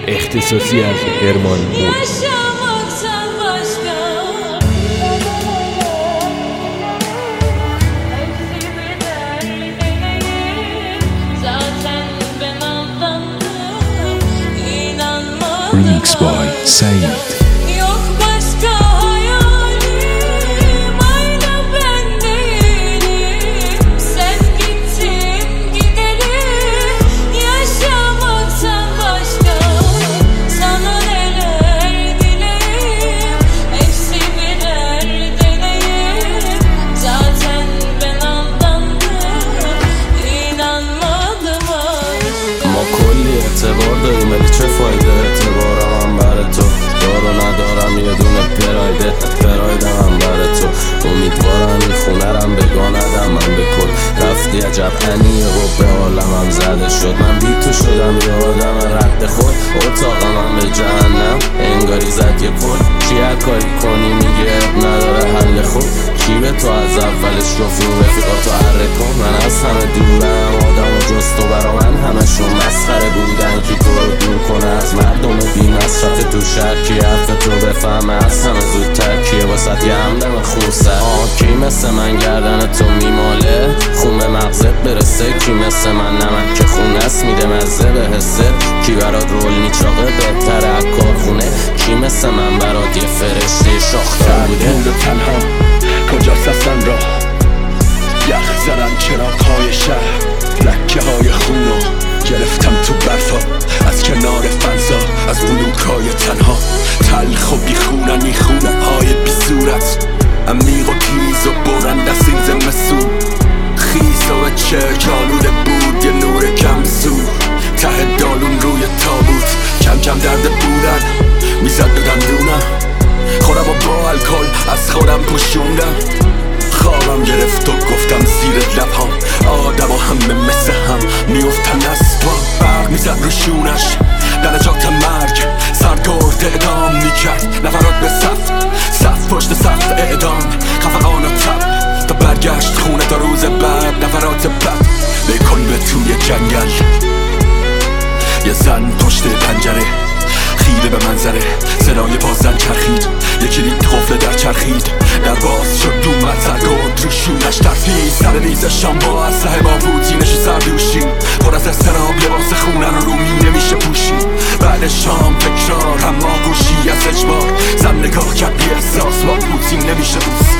اختصاصی از هرمان مود. Remix by Said. اعتبار داریم ولی چه فایده اعتبارم هم بر تو دارو ندارم یه دونه پرایدم بر تو امیدوارم این خونه رم بگاندم من به کل رفتی عجب انیه و به عالمم زده شد من بی تو شدم یه آدم رد خود اتاقم هم به جهنم انگاری زد یه پل چی کاری کنی میگه نداره حل خود کی به تو از اولش گفت رو رفیقاتو حره کن من از همه دورم آدم و جز تو برا من همشون مسخره بودن کی تو رو دور کنه از مردم بی مصرف تو شهر کی حرف تو بفهمه از همه زودتر کیه واسد یه همدم خونسر کی مثل من گردن تو میماله خون به مغزت برسه کی مثل من نمک که خون است میده مزه به حسه کی برات رول میچاقه بهتر از کارخونه کی مثل من برات یه فرشته شاختار بوده تنها کجاست اصلا راه یخ زدن چراغ‌های شهر لکه های خونو گرفتم تو برفا از کنار فضا از بلوک‌های تنها تلخ و بیخونن این خونه های بی صورت عمیق و تیز و برند از این زمستون خیز و چرک آلوده بود یه نور کم زور ته دالون روی تابوت کم کم درد بودن میزد به دندونم خودم و با الکل از خودم پوشوندم خوابم گرفت و گفتم زیر لبهام آدم و همه مثل هم میفتن از با برق میزد روشونش درجات مرگ سرگرد اعدام میکرد نفرات به صف پشت صف اعدام خفقان و تب تا برگشت خونه تا روز بعد نفرات بد بیکن به توی جنگل یه زن پشت پنجره خیره به منظره صدای بازن چرخید یکی دید قفل در چرخید در باز شد اومد سرگرد روشونش ترفید سر ریزشان با اسلحه با پوتینش و سردوشی پر از استراب لباس خونه رو می نمیشه پوشید بعد شام تکرار اما گوشی از اجبار زن نگاه کرد بی احساس با پوتین نمیشه دوست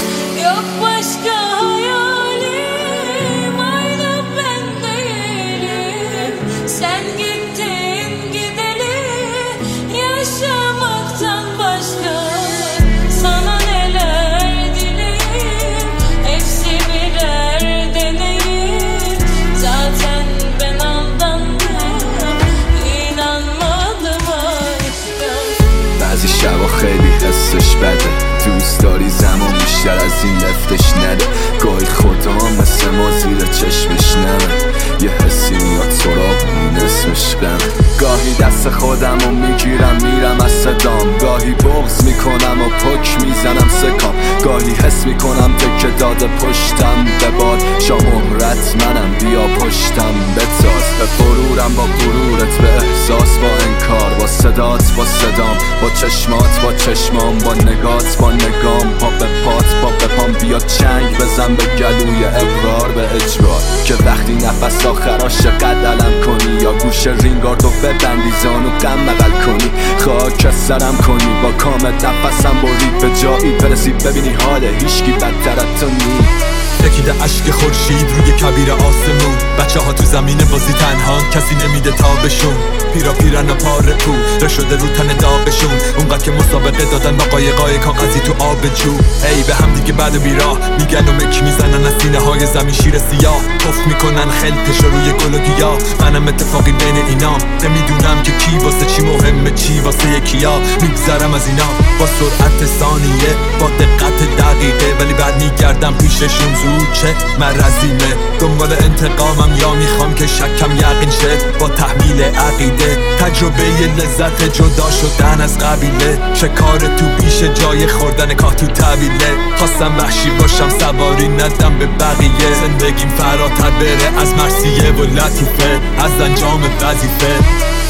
بعضی شبا خیلی حسش بده دوست داری زمان بیشتر از این لفتش نده گاهی خدا مثل ما زیر چشمش نمه یه حسی میاد سراغ این اسمش غمه گاهی دست خودم رو میگیرم میرم از صدام گاهی بغض میکنم و پک میزنم سکام گاهی حس میکنم تکه داده پشتم به باد شامهرت منم بیا پشتم بتاز به غرورم با غرورت به احساس با انکار با صدات با صدام با چشمات با چشمام با نگات با نگام پا به پات پا به پام بیا چنگ بزن به گلوی اقرار به اجبار که وقتی نفس آخراش قدلم کنی یا گوش رینگاردو ببندی زانو غم بغل کنی خاک سرم کنی با کامت نفسم برید به جایی برسی ببینی حال هیچکی بدتر از تو نی تکیده اشک خورشید روی کبیر آسمون بچه ها تو زمین بازی تنها کسی نمیده تابشون پیرن و پاره پو شده رو تن داغشون اونقدر که مسابقه دادن با قایقای کاغذی تو آب جو ای به هم دیگه بعد و بیراه میگن و مک میزنن از سینه های زمین شیر سیاه پف میکنن خلطش روی گل و گیاه منم اتفاقی بین اینام نمیدونم که کی واسه چی مهمه چی واسه یکیا میگذرم از اینا با سرعت ثانیه با دقت دقیقه ولی بعد میگردم پیششون زود چه مرزیمه دنبال انتقامم یا میخوام که شکم یقین شه با تحمیل عقیده تجربه لذت جدا شدن از قبیله شکار تو پیش جای خوردن کاه تو طویله خواستم وحشی باشم سواری ندم به بقیه زندگیم فراتر بره از مرثیه و لطیفه از انجام وظیفه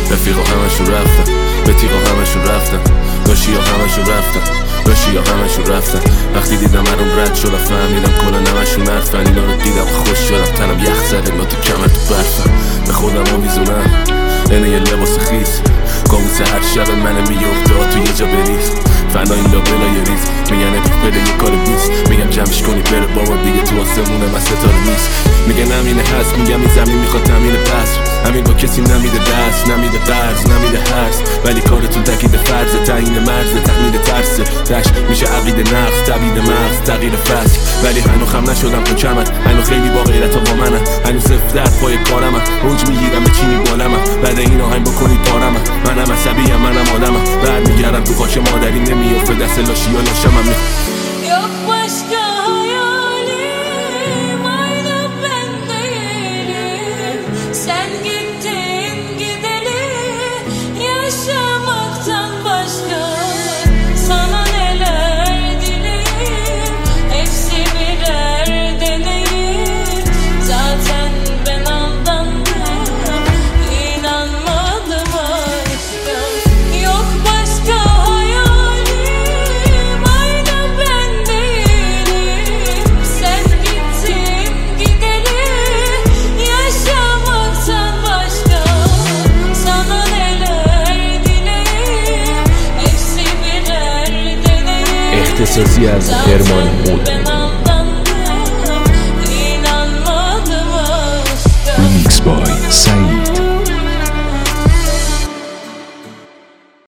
رفیقا همشون رفتن، بتیقا همشون رفتن، داشیا همشون رفتن، داشیا همشون رفتن. وقتی دیدم هرون رد شدم فهمیدم کلا نمشون حرفن. اینا رو دیدم خوش شدم، تنم یخ زده با تو کمر تو برفن. به خودم رو میزونم اینه یه لباس خیس، کابوس هر شب من میفته تو یه جا بریز. فنا این لابلا یه ریز میگن ابیک بده یه کار بیست، میگم جمعش کنی بره بابا دیگه تو آسمونه من ستاره نیست. میگن همینه هست، میگم این زمین میخواد تمین پس، همین با کسی نمیده دست، نمیده قرض، نمیده هرس، ولی کارتون تکیده فرض، تعیین مرز، تحمیل ترسه، تش میشه عقیده نقص، تبیید مغز، تغییر فصل. ولی هنو خم نشدم تو کمت، هنو خیلی با غیرت با منم، هنو صفر درد پای کارمم، روج میگیرم چینی بالمم، بعد این آهنگ بکنید پارمم. منم عصبیم، منم آدمم، برمیگردم تو خاک مادری، نمیافته دست لاشی یا لاشمم. Yok başka hayalim, aynı ben değilim. Sen gittin gideli, yaşamaktan başka sana neler dileyim, hepsi birer deneyim. Zaten ben aldandım, inanmadım aşka. Yok başka hayalim, aynı ben değilim. Sen gittin gideli, yaşamaktan başka sana neler dileyim, hepsi birer deneyim. اختصاصی از هرمان مود. Ben aldandım, inanmadım aşka. Remix by Said